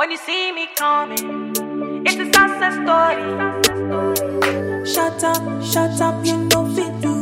When you see me coming, it's a success story. Shut up, you know fit do.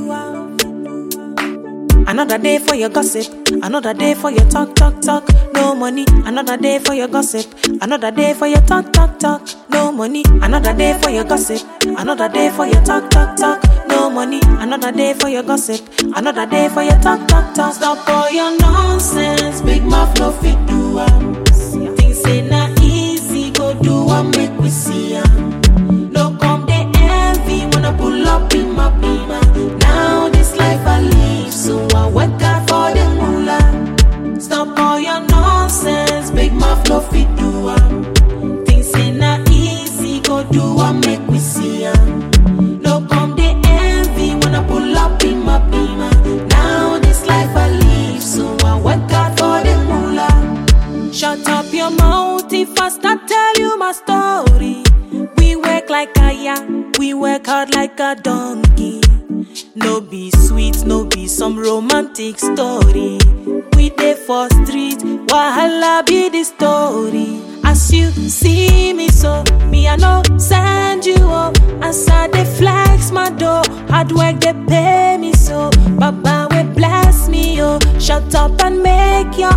Another day for your gossip, another day for your talk. No money, another day for your gossip, another day for your talk. No money, another day for your gossip, another day for your talk. No money, another day for your gossip, another day for your talk. Stop all your nonsense, big mouth no fit do. Things say na easy, go do and make we see. No come they envy when I pull up in my beamer. Now this life I live, so I work hard for the moolah. Stop all your nonsense, big mouth no fit do. Things say na easy, go do and make we see. No come they envy when I pull up in my beamer. Now this life I live, so I work hard for the moolah. Shut up your mouth if I start tell you my story. We work like a yak, we work hard like a donkey. No be sweet, no be some romantic story. We dey for street, wahala be the story. As you see me so, me I no send you up. As I dey flex my dough, hard work they pay me so. Baba will bless me, oh. Shut up and make your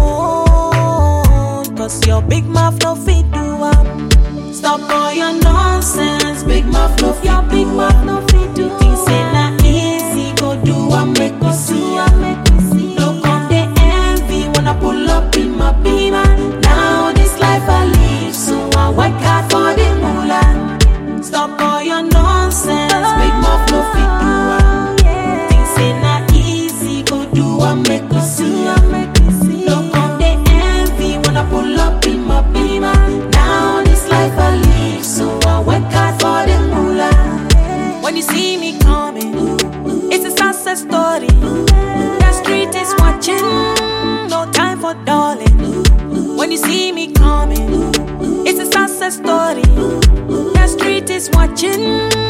own, cause your big mouth no fit do. Stop all your nonsense, big mouth no fit. Your big mouth no fit do. Things say na easy, go do and make me see. No come they envy when I pull up in my beamer. Now this life I live, so I work hard for the moolah. Stop all your nonsense, big mouth no fit do. Things say na easy, go do and make me see. No come they envy when I pull up in my beamer. Now this life I live, so I work hard for the moolah. When you see me coming, it's a success story. The street is watching, no time for darling. When you see me coming, it's a success story. The street is watching,